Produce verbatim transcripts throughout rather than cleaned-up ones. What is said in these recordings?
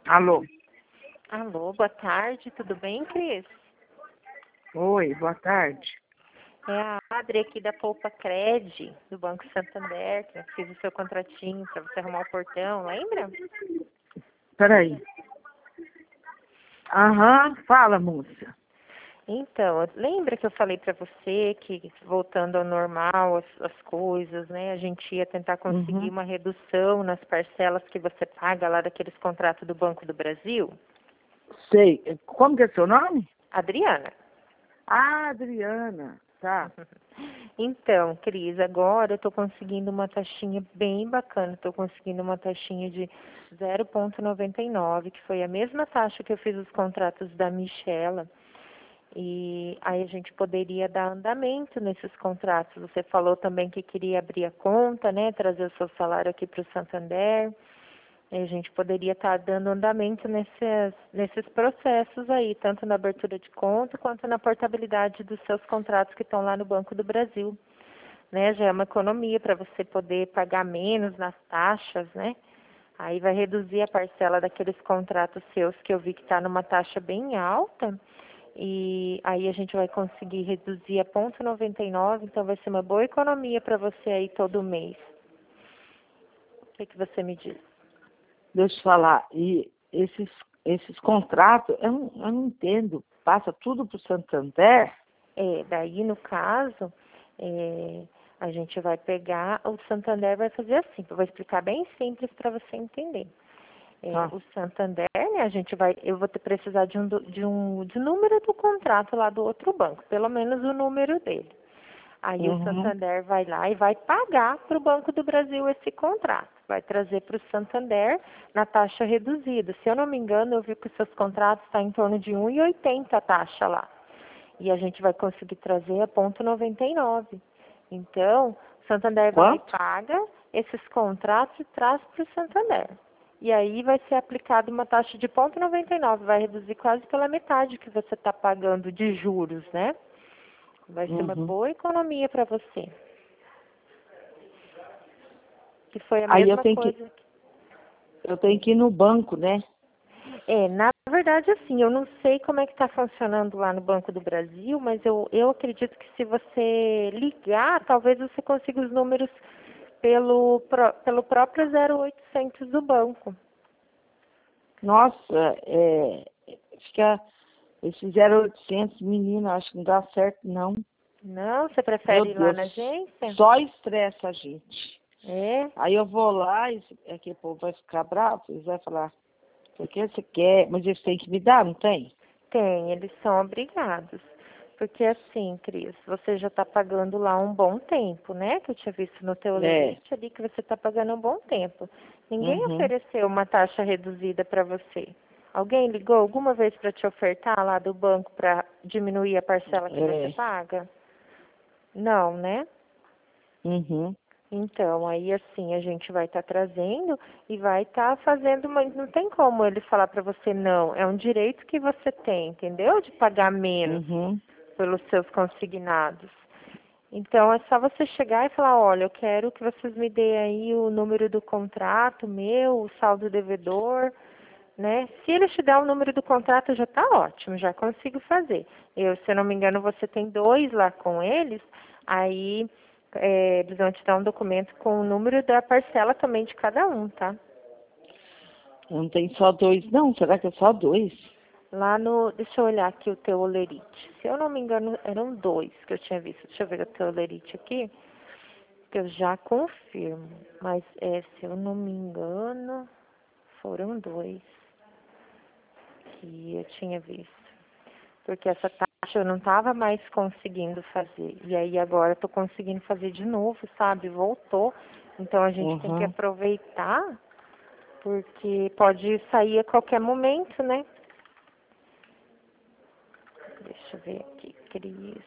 Alô? Alô, boa tarde, tudo bem, Cris? Oi, boa tarde. É a Adri aqui da Poupa Cred, do Banco Santander, que eu fiz o seu contratinho para você arrumar o portão, lembra? Peraí. Aham, fala, moça. Então, lembra que eu falei para você que voltando ao normal as, as coisas, né? A gente ia tentar conseguir Uhum. uma redução nas parcelas que você paga lá daqueles contratos do Banco do Brasil? Sei. Como que é seu nome? Adriana. Ah, Adriana. Tá. Então, Cris, agora eu estou conseguindo uma taxinha bem bacana. Estou conseguindo uma taxinha de zero vírgula noventa e nove, que foi a mesma taxa que eu fiz os contratos da Michela. E aí a gente poderia dar andamento nesses contratos. Você falou também que queria abrir a conta, né? Trazer o seu salário aqui para o Santander. E a gente poderia estar dando andamento nesses, nesses processos aí, tanto na abertura de conta quanto na portabilidade dos seus contratos que estão lá no Banco do Brasil. Né? Já é uma economia para você poder pagar menos nas taxas, né? Aí vai reduzir a parcela daqueles contratos seus que eu vi que está numa taxa bem alta. E aí a gente vai conseguir reduzir a ponto noventa e nove, então vai ser uma boa economia para você aí todo mês. O que, que você me diz? Deixa eu falar. E esses, esses contratos, eu não, eu não entendo. Passa tudo pro Santander? É, daí no caso, é, a gente vai pegar, o Santander vai fazer assim, eu vou explicar bem simples para você entender. É, Tá. o Santander, né, a gente vai, eu vou ter, precisar de um, do- de um de número do contrato lá do outro banco, pelo menos o número dele. Aí o Uhum. Santander vai lá e vai pagar para o Banco do Brasil esse contrato. Vai trazer para o Santander na taxa reduzida. Se eu não me engano, eu vi que os seus contratos estão em torno de um e oitenta a taxa lá. E a gente vai conseguir trazer a ponto noventa e nove. Então, o Santander vai lá e Quanto? paga esses contratos e traz para o Santander. E aí vai ser aplicada uma taxa de ponto noventa e nove, vai reduzir quase pela metade que você está pagando de juros, né? Vai ser uma Uhum. boa economia para você. Que foi a Aí eu mesma tenho que, coisa. eu tenho que ir no banco, né? É, na verdade, assim, eu não sei como é que está funcionando lá no Banco do Brasil, mas eu, eu acredito que se você ligar, talvez você consiga os números pelo, pró- pelo próprio zero oitocentos do banco. Nossa, é, fica esse zero oitocentos, menina, acho que não dá certo, não. Não? Você Meu prefere ir lá Deus, na agência? só estressa a gente. É, Aí eu vou lá e aqui o povo vai ficar bravo, eles vão falar, por que você quer? Mas eles têm que me dar, não tem? tem, eles são obrigados. Porque assim, Cris, você já está pagando lá um bom tempo, né? Que eu tinha visto no teu É. lerite ali que você está pagando um bom tempo. Ninguém Uhum. ofereceu uma taxa reduzida para você. Alguém ligou alguma vez para te ofertar lá do banco para diminuir a parcela que você É. paga? Não, né? Uhum. Então, aí assim, a gente vai estar trazendo e vai estar fazendo, mas não tem como ele falar para você não. É um direito que você tem, entendeu? De pagar menos Uhum. pelos seus consignados. Então, é só você chegar e falar, olha, eu quero que vocês me deem aí o número do contrato meu, o saldo devedor, né? Se ele te der o número do contrato, já está ótimo, já consigo fazer. Eu, se eu não me engano, você tem dois lá com eles, aí é, eles vão te dar um documento com o número da parcela também de cada um, tá? Não tem só dois, não? Será que é só dois? Lá no, deixa eu olhar aqui o teu olerite. Se eu não me engano, eram dois que eu tinha visto. Deixa eu ver o teu olerite aqui, que eu já confirmo. Mas é, se eu não me engano, foram dois que eu tinha visto. Porque essa taxa eu não estava mais conseguindo fazer. E aí agora eu tô conseguindo fazer de novo, sabe? Voltou. Então a gente tem que Uhum. aproveitar, porque pode sair a qualquer momento, né? Deixa eu ver aqui. Cris.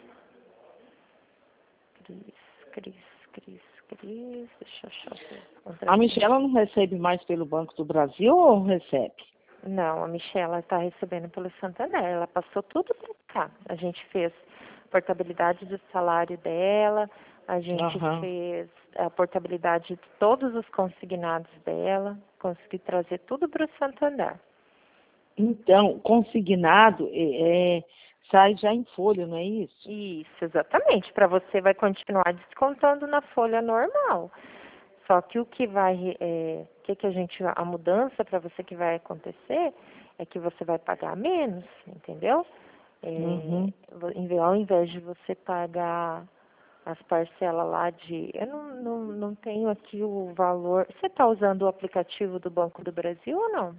Cris, Cris, Cris, Cris. Deixa eu achar o seu A contratinho. Michela não recebe mais pelo Banco do Brasil ou recebe? Não, a Michela está recebendo pelo Santander. Ela passou tudo para cá. A gente fez portabilidade do salário dela, a gente Aham. fez a portabilidade de todos os consignados dela, consegui trazer tudo para o Santo Andar. Então, consignado é, é, sai já em folha, não é isso? Isso, exatamente. Para você vai continuar descontando na folha normal. Só que o que vai, é, que que a gente, a mudança para você que vai acontecer é que você vai pagar menos, entendeu? É, Uhum. ao invés de você pagar as parcelas lá de... Eu não, não, não tenho aqui o valor... Você está usando o aplicativo do Banco do Brasil ou não?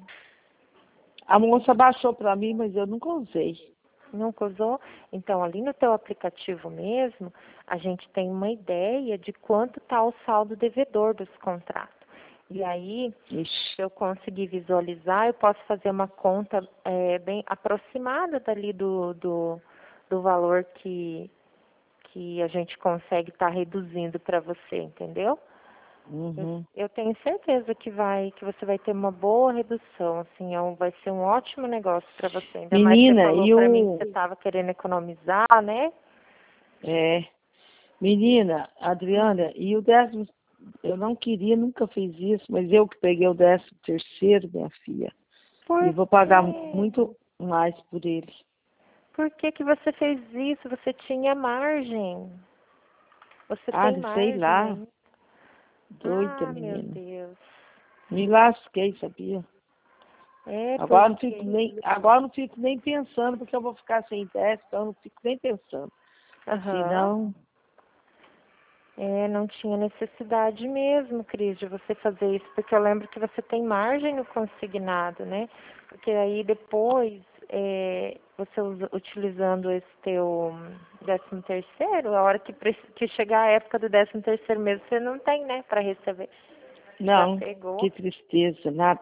A moça baixou para mim, mas eu nunca usei. Nunca usou? Então, ali no teu aplicativo mesmo, a gente tem uma ideia de quanto está o saldo devedor dos contratos. E aí, Ixi. se eu conseguir visualizar, eu posso fazer uma conta é, bem aproximada dali do, do, do valor que, que a gente consegue estar tá reduzindo para você, entendeu? Uhum. Eu, eu tenho certeza que vai, que você vai ter uma boa redução, assim, é um, vai ser um ótimo negócio para você. Ainda mais que você Menina, falou e para mim que o... você estava querendo economizar, né? É, menina, Adriana, e o décimo... Eu não queria, nunca fiz isso, mas eu que peguei o décimo terceiro, minha filha. Por E vou pagar quê? muito mais por ele. Por que que você fez isso? Você tinha margem. Você Ah, tem sei margem lá. aí. Doida, Ah, meu menina. Deus. Me lasquei, sabia? É Agora não fico porque... nem, agora não fico nem pensando, porque eu vou ficar sem décimo, então eu não fico nem pensando. Aham. Senão, É, não tinha necessidade mesmo, Cris, de você fazer isso, porque eu lembro que você tem margem no consignado, né? Porque aí depois, é, você usa, utilizando esse teu décimo terceiro, a hora que, pre- que chegar a época do décimo terceiro mesmo, você não tem, né, para receber. Já não, pegou. que tristeza, nada.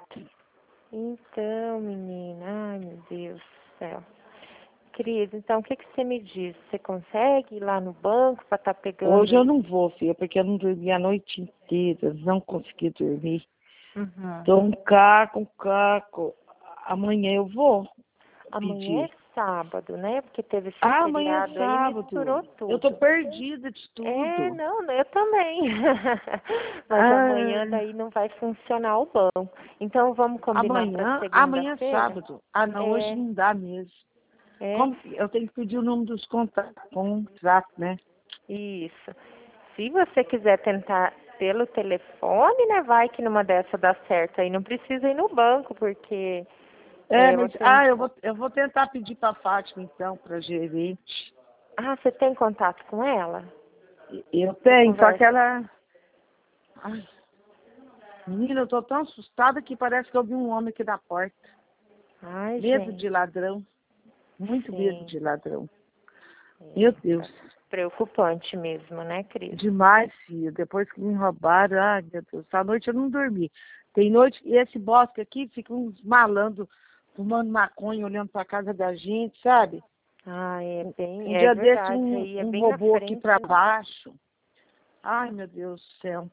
Então, menina, ai meu Deus do céu. Cris, então o que, que você me diz? Você consegue ir lá no banco para estar pegando Hoje eu aí? não vou, filha, porque eu não dormi a noite inteira, não consegui dormir. Uhum. Tô um caco, um caco. Amanhã eu vou Amanhã é pedir. sábado, né? Porque teve esse Ah, amanhã é feriado aí, misturou sábado. Eu tô tudo. perdida de É, tudo. não, eu também. Mas amanhã Ah, daí não vai funcionar o banco. Então vamos combinar para amanhã, amanhã é segunda-feira? sábado. Ah, não, hoje É, não dá mesmo. é, Como, eu tenho que pedir o nome dos contatos, contrato, né? isso. Se você quiser tentar pelo telefone, né? Vai que numa dessa dá certo. Aí não precisa ir no banco, porque É, é, mas, você ah, eu enco- vou, eu vou tentar pedir para Fátima, então, para gerente. Ah, você tem contato com ela? Eu Você tenho, só que conversa? ela... Ai, menina, eu tô tão assustada que parece que eu vi um homem aqui na porta. Ai, Medo gente, de ladrão. Muito medo sim. de ladrão. Meu É, Deus. tá preocupante mesmo, né, Cris? Demais, filho. Depois que me roubaram, ai, meu Deus. Essa noite eu não dormi. Tem noite, e esse bosque aqui, fica uns malandros fumando maconha, olhando pra casa da gente, sabe? Ah, é bem, Um é dia desse, verdade, um, aí é um bem na robô aqui frente, pra né? baixo. Ai, meu Deus do céu.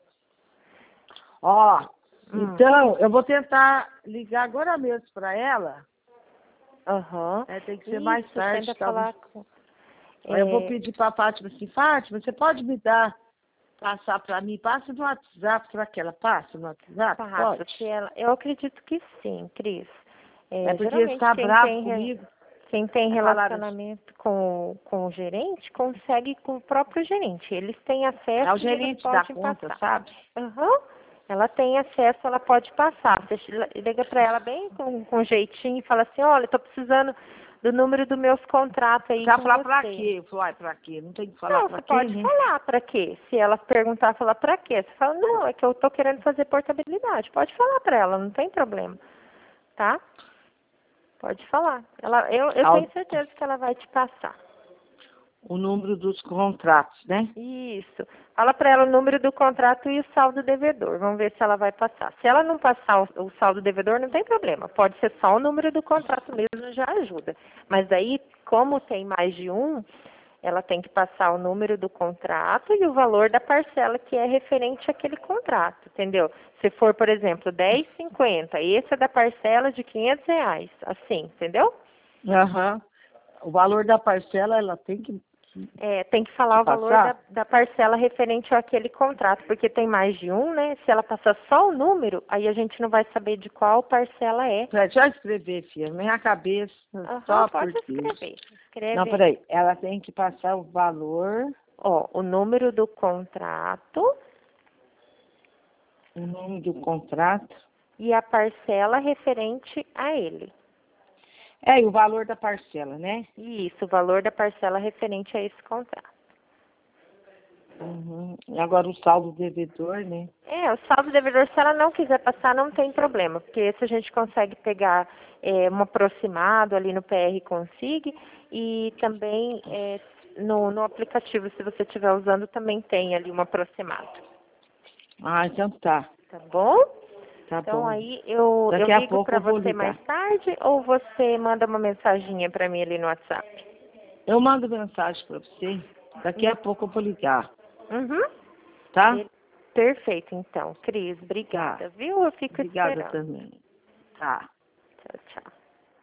Ó, Hum, então, eu vou tentar ligar agora mesmo pra ela. aham. É, tem que ser mais Isso, tarde, tenta talvez. falar com... Aí eu vou É, pedir pra Fátima assim, Fátima, você pode me dar, passar pra mim? Passa no WhatsApp, será que ela passa no WhatsApp? passa, Pode? se ela... Eu acredito que sim, Cris. É É, porque ele geralmente está quem bravo tem, re- comigo. quem tem Aí falaram assim, relacionamento com, com o gerente consegue com o próprio gerente. Eles têm é acesso o e eles gerente da podem conta, passar. sabe? Aham. Ela tem acesso, ela pode passar. Você liga para ela bem com, com jeitinho e fala assim, olha, estou precisando do número dos meus contratos aí Você vai com falar pra você. quê? Eu falo, ai, pra quê? Não tem que falar Não, pra você quê, pode né? falar para quê? Se ela perguntar, falar para quê? Você fala, não, é que eu estou querendo fazer portabilidade. Pode falar para ela, não tem problema, tá? Pode falar. Ela, eu, eu Ao- tenho certeza que ela vai te passar. O número dos contratos, né? Isso. Fala para ela o número do contrato e o saldo devedor. Vamos ver se ela vai passar. Se ela não passar o, o saldo devedor, não tem problema. Pode ser só o número do contrato mesmo, já ajuda. Mas aí, como tem mais de um, ela tem que passar o número do contrato e o valor da parcela que é referente àquele contrato, entendeu? Se for, por exemplo, dez e cinquenta, esse é da parcela de quinhentos reais, assim, entendeu? Aham. O valor da parcela, ela tem que É, tem que falar o valor da, da parcela referente àquele contrato, porque tem mais de um, né? Se ela passar só o número, aí a gente não vai saber de qual parcela é. Deixa eu escrever, filha. Minha cabeça, Uhum, só pode por escrever. Escreve. Não, peraí. Ela tem que passar o valor. Ó, o número do contrato. O nome do contrato. E a parcela referente a ele. É, e o valor da parcela, né? Isso, o valor da parcela referente a esse contrato. Uhum. E agora o saldo devedor, né? É, o saldo devedor, se ela não quiser passar, não tem problema, porque esse a gente consegue pegar é, um aproximado ali no P R Consig e também é, no, no aplicativo, se você estiver usando, também tem ali um aproximado. Ah, então tá. Tá bom? Tá Então bom. aí eu, eu Daqui a ligo pouco para eu vou você ligar. mais tarde ou você manda uma mensaginha para mim ali no WhatsApp? Eu mando mensagem para você. Daqui a pouco eu vou ligar. Uhum. Tá? Perfeito, então. Cris, obrigada, Tá. viu? Eu fico Obrigada esperando. também. Tá.